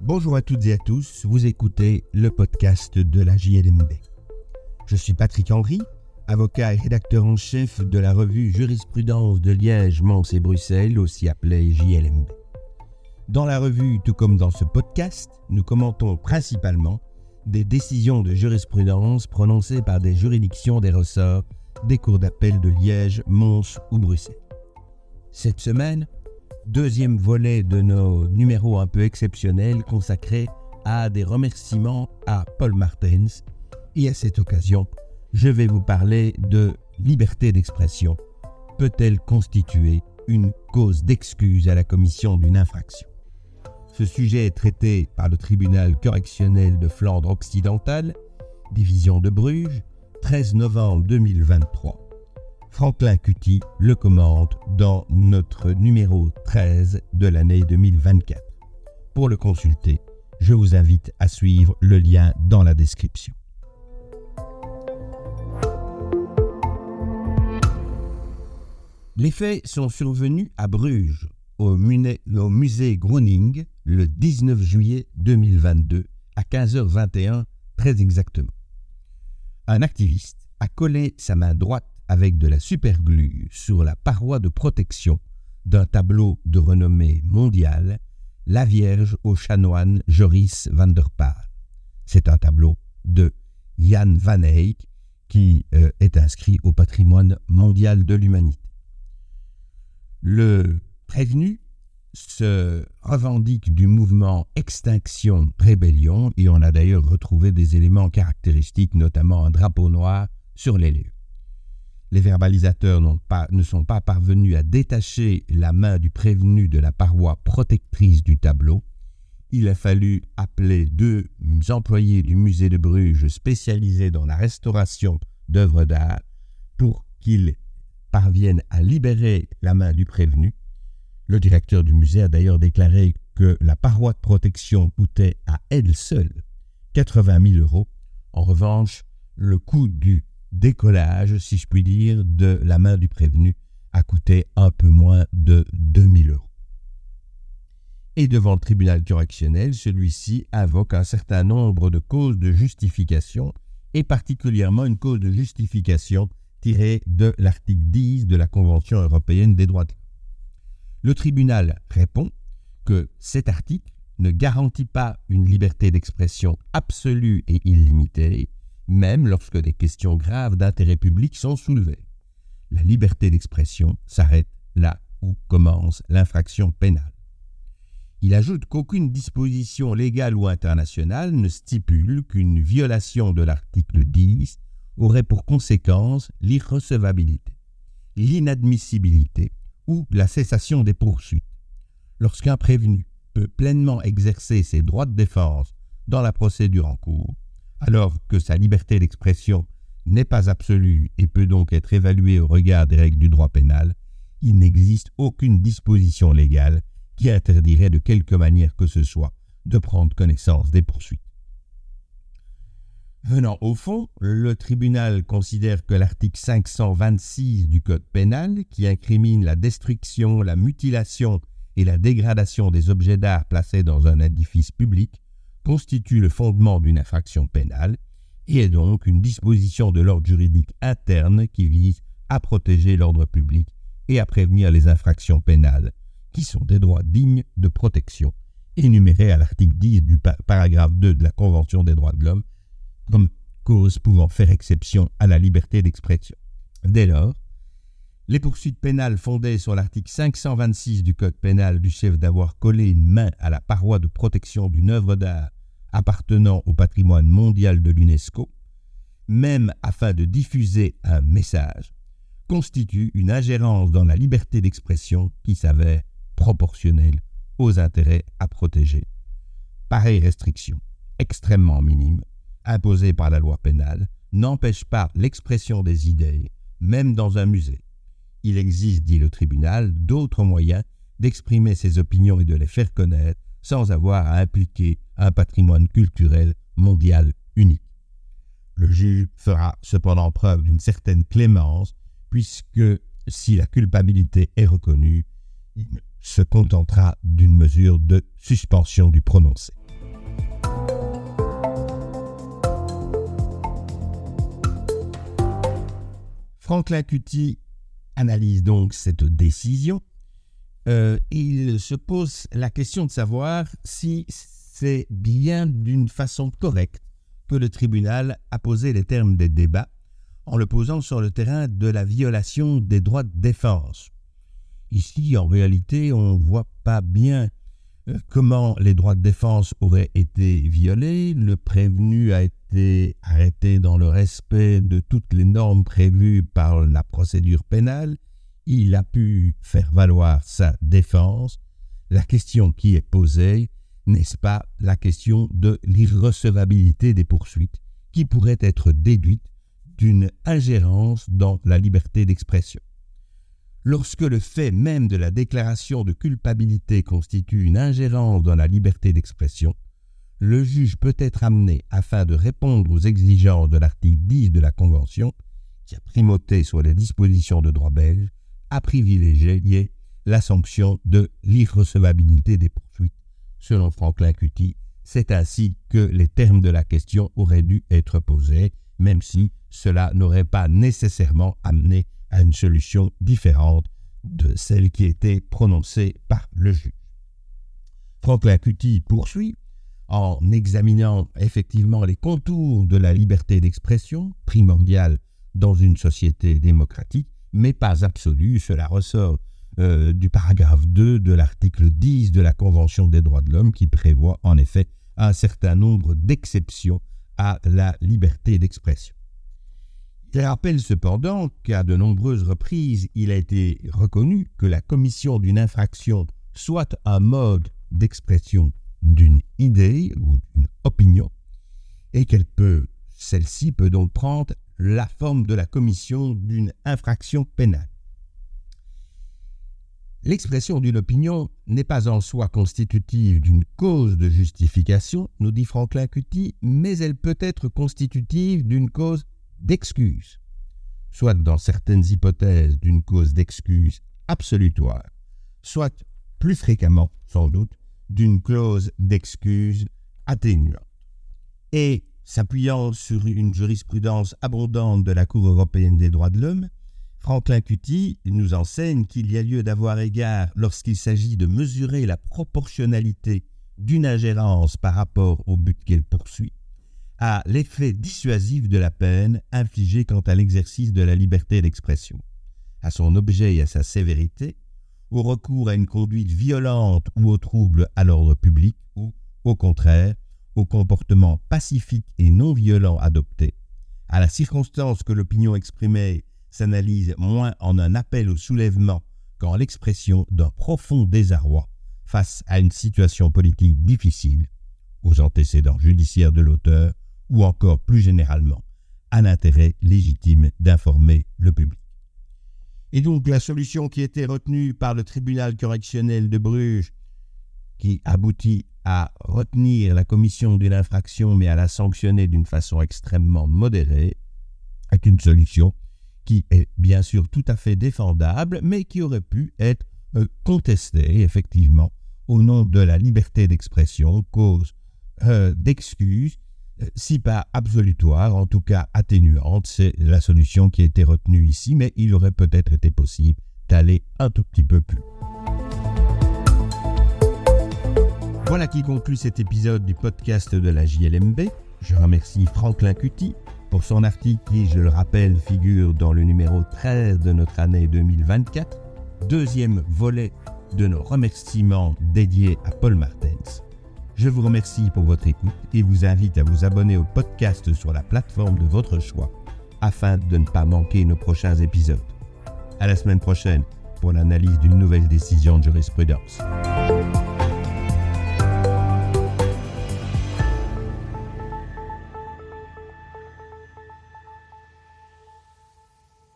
Bonjour à toutes et à tous, vous écoutez le podcast de la JLMB. Je suis Patrick Henry, avocat et rédacteur en chef de la revue Jurisprudence de Liège, Mons et Bruxelles, aussi appelée JLMB. Dans la revue, tout comme dans ce podcast, nous commentons principalement des décisions de jurisprudence prononcées par des juridictions des ressorts des cours d'appel de Liège, Mons ou Bruxelles. Cette semaine, deuxième volet de nos numéros un peu exceptionnels consacrés à des remerciements à Paul Martens. Et à cette occasion, je vais vous parler de liberté d'expression. Peut-elle constituer une cause d'excuse à la commission d'une infraction ? Ce sujet est traité par le tribunal correctionnel de Flandre occidentale, division de Bruges, 13 novembre 2023. Franklin Cutty le commente dans notre numéro 13 de l'année 2024. Pour le consulter, je vous invite à suivre le lien dans la description. Les faits sont survenus à Bruges, au musée Groening, le 19 juillet 2022, à 15h21, très exactement. Un activiste a collé sa main droite avec de la superglue sur la paroi de protection d'un tableau de renommée mondiale, La Vierge au chanoine Joris van der Paal. C'est un tableau de Jan van Eyck qui est inscrit au patrimoine mondial de l'humanité. Le prévenu se revendique du mouvement Extinction Rébellion et on a d'ailleurs retrouvé des éléments caractéristiques, notamment un drapeau noir sur les lieux. Les verbalisateurs ne sont pas parvenus à détacher la main du prévenu de la paroi protectrice du tableau. Il a fallu appeler 2 employés du musée de Bruges spécialisés dans la restauration d'œuvres d'art pour qu'ils parviennent à libérer la main du prévenu. Le directeur du musée a d'ailleurs déclaré que la paroi de protection coûtait à elle seule 80 000 €. En revanche, le coût du décollage, si je puis dire, de la main du prévenu a coûté un peu moins de 2 000 €. Et devant le tribunal correctionnel, celui-ci invoque un certain nombre de causes de justification, et particulièrement une cause de justification tirée de l'article 10 de la Convention européenne des droits de l'homme. Le tribunal répond que cet article ne garantit pas une liberté d'expression absolue et illimitée, même lorsque des questions graves d'intérêt public sont soulevées. La liberté d'expression s'arrête là où commence l'infraction pénale. Il ajoute qu'aucune disposition légale ou internationale ne stipule qu'une violation de l'article 10 aurait pour conséquence l'irrecevabilité, l'inadmissibilité ou la cessation des poursuites. Lorsqu'un prévenu peut pleinement exercer ses droits de défense dans la procédure en cours, alors que sa liberté d'expression n'est pas absolue et peut donc être évaluée au regard des règles du droit pénal, il n'existe aucune disposition légale qui interdirait de quelque manière que ce soit de prendre connaissance des poursuites. Venant au fond, le tribunal considère que l'article 526 du Code pénal, qui incrimine la destruction, la mutilation et la dégradation des objets d'art placés dans un édifice public, constitue le fondement d'une infraction pénale et est donc une disposition de l'ordre juridique interne qui vise à protéger l'ordre public et à prévenir les infractions pénales, qui sont des droits dignes de protection, énumérés à l'article 10 du paragraphe 2 de la Convention des droits de l'homme, comme cause pouvant faire exception à la liberté d'expression. Dès lors, les poursuites pénales fondées sur l'article 526 du Code pénal du chef d'avoir collé une main à la paroi de protection d'une œuvre d'art appartenant au patrimoine mondial de l'UNESCO, même afin de diffuser un message, constituent une ingérence dans la liberté d'expression qui s'avère proportionnelle aux intérêts à protéger. Pareille restriction, extrêmement minime, imposée par la loi pénale, n'empêche pas l'expression des idées, même dans un musée. Il existe, dit le tribunal, d'autres moyens d'exprimer ses opinions et de les faire connaître sans avoir à impliquer un patrimoine culturel mondial unique. Le juge fera cependant preuve d'une certaine clémence, puisque si la culpabilité est reconnue, il se contentera d'une mesure de suspension du prononcé. Franklin Cutty analyse donc cette décision. Il se pose la question de savoir si c'est bien d'une façon correcte que le tribunal a posé les termes des débats en le posant sur le terrain de la violation des droits de défense. Ici, en réalité, on ne voit pas bien comment les droits de défense auraient été violés. Le prévenu a été arrêté dans le respect de toutes les normes prévues par la procédure pénale. Il a pu faire valoir sa défense. La question qui est posée, n'est-ce pas la question de l'irrecevabilité des poursuites, qui pourrait être déduite d'une ingérence dans la liberté d'expression. Lorsque le fait même de la déclaration de culpabilité constitue une ingérence dans la liberté d'expression, le juge peut être amené, afin de répondre aux exigences de l'article 10 de la Convention, qui a primauté sur les dispositions de droit belge, à privilégier la sanction de l'irrecevabilité des poursuites. Selon Franklin Cutty, c'est ainsi que les termes de la question auraient dû être posés, même si cela n'aurait pas nécessairement amené à une solution différente de celle qui était prononcée par le juge. Franklin Cutty poursuit en examinant effectivement les contours de la liberté d'expression, primordiale dans une société démocratique, mais pas absolue. Cela ressort du paragraphe 2 de l'article 10 de la Convention des droits de l'homme qui prévoit en effet un certain nombre d'exceptions à la liberté d'expression. Il rappelle cependant qu'à de nombreuses reprises, il a été reconnu que la commission d'une infraction soit un mode d'expression d'une idée ou d'une opinion, et celle-ci peut donc prendre la forme de la commission d'une infraction pénale. L'expression d'une opinion n'est pas en soi constitutive d'une cause de justification, nous dit Franklin Cutty, mais elle peut être constitutive d'une cause d'excuse, soit dans certaines hypothèses d'une cause d'excuse absolutoire, soit plus fréquemment, sans doute, d'une clause d'excuse atténuante. Et, s'appuyant sur une jurisprudence abondante de la Cour européenne des droits de l'homme, Franklin Cutty nous enseigne qu'il y a lieu d'avoir égard, lorsqu'il s'agit de mesurer la proportionnalité d'une ingérence par rapport au but qu'elle poursuit, à l'effet dissuasif de la peine infligée quant à l'exercice de la liberté d'expression, à son objet et à sa sévérité, au recours à une conduite violente ou au trouble à l'ordre public, ou, au contraire, au comportement pacifique et non violent adopté, à la circonstance que l'opinion exprimée s'analyse moins en un appel au soulèvement qu'en l'expression d'un profond désarroi face à une situation politique difficile, aux antécédents judiciaires de l'auteur, ou encore plus généralement à l'intérêt légitime d'informer le public. Et donc la solution qui était retenue par le tribunal correctionnel de Bruges, qui aboutit à retenir la commission d'une infraction mais à la sanctionner d'une façon extrêmement modérée, est une solution qui est bien sûr tout à fait défendable, mais qui aurait pu être contestée effectivement au nom de la liberté d'expression, cause d'excuse, si pas absolutoire, en tout cas atténuante. C'est la solution qui a été retenue ici, mais il aurait peut-être été possible d'aller un tout petit peu plus loin. Voilà qui conclut cet épisode du podcast de la JLMB. Je remercie Franklin Cutty pour son article qui, je le rappelle, figure dans le numéro 13 de notre année 2024, deuxième volet de nos remerciements dédiés à Paul Martens. Je vous remercie pour votre écoute et vous invite à vous abonner au podcast sur la plateforme de votre choix afin de ne pas manquer nos prochains épisodes. À la semaine prochaine pour l'analyse d'une nouvelle décision de jurisprudence.